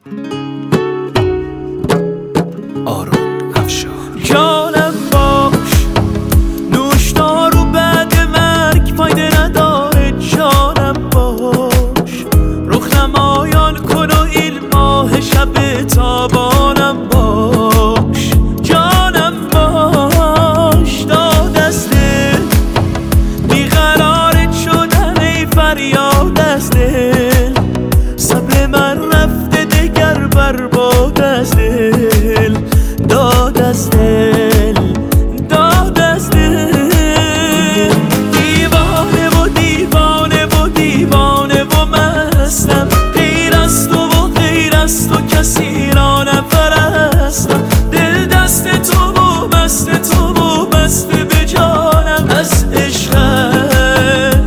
آرون افشار. جانم باش، نوشدار و بعد مرگ فایده نداره. جانم باش، رخ نمایان کن و این ماه شب تابانم باش. جانم باش، داد از دل بیقرارت شدم ای فریاد از دل. صبر من رفته دگر برباد از دل. داد از دل، داد از دل. دیوانه و دیوانه و دیوانه و مستم. غیر از تو و غیر از تو کسی را نپرستم. دل دست تو و مست تو و بسته به جانم. از عشقت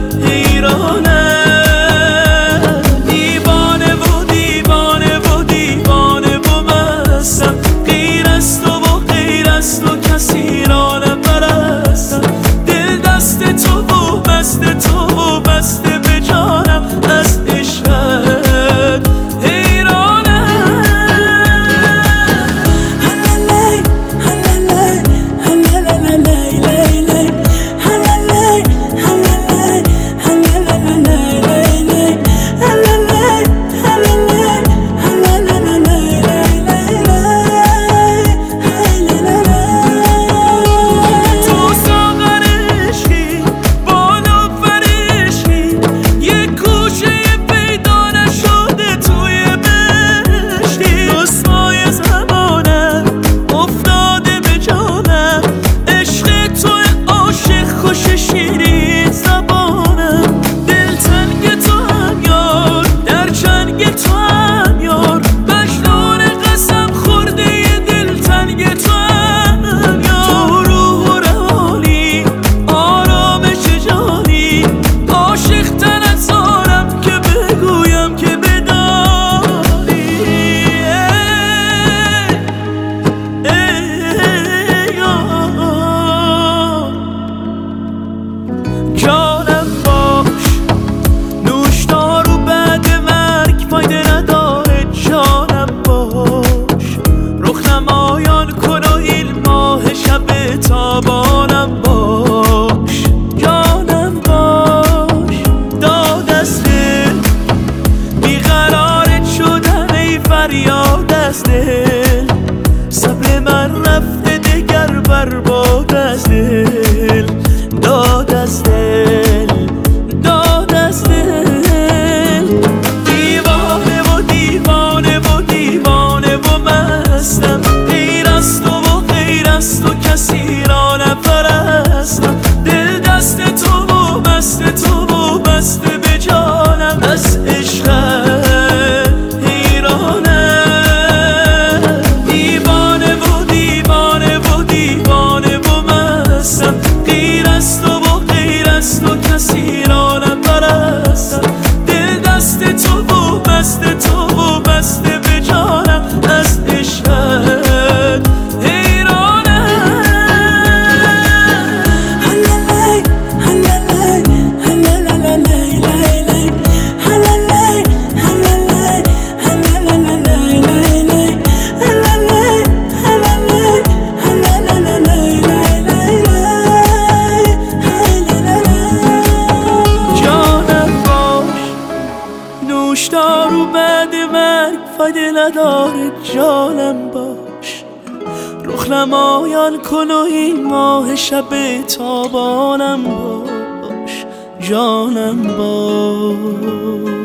حیرانم. دیوانه و دیوانه و دیوانه و مستم. غیر از تو و غیر از تو کسی را نپرستم. دل دست تو و مست تو و بسته به جانم. از عشقت حیرانم. جانم باش، نوشدار و بعد مرگ فایده نداره. جانم باش، رخ نمایان کن و این ماه شب تابانم باش. جانم باش، داد از دل بیقرارت شدم ای فریاد از دل. صبر من رفته دگر برباد از دل. داد از دل، داد از دل. دیوانه و دیوانه و دیوانه و مستم. غیر از تو و غیر از تو کسی را نپرستم. دل دست تو و مست تو و بسته به جانم. از عشقت حیرانم. دیوانه و دیوانه و دیوانه و مستم. غیر از تو و غیر از تو کسی را نپرستم. دل دست تو و مست تو و بسته به جانم. از عشقت حیرانم. نوشدار و بعد مرگ فایده نداره. جانم باش، رخ نمایان کن و این ماه شب تابانم باش. جانم باش.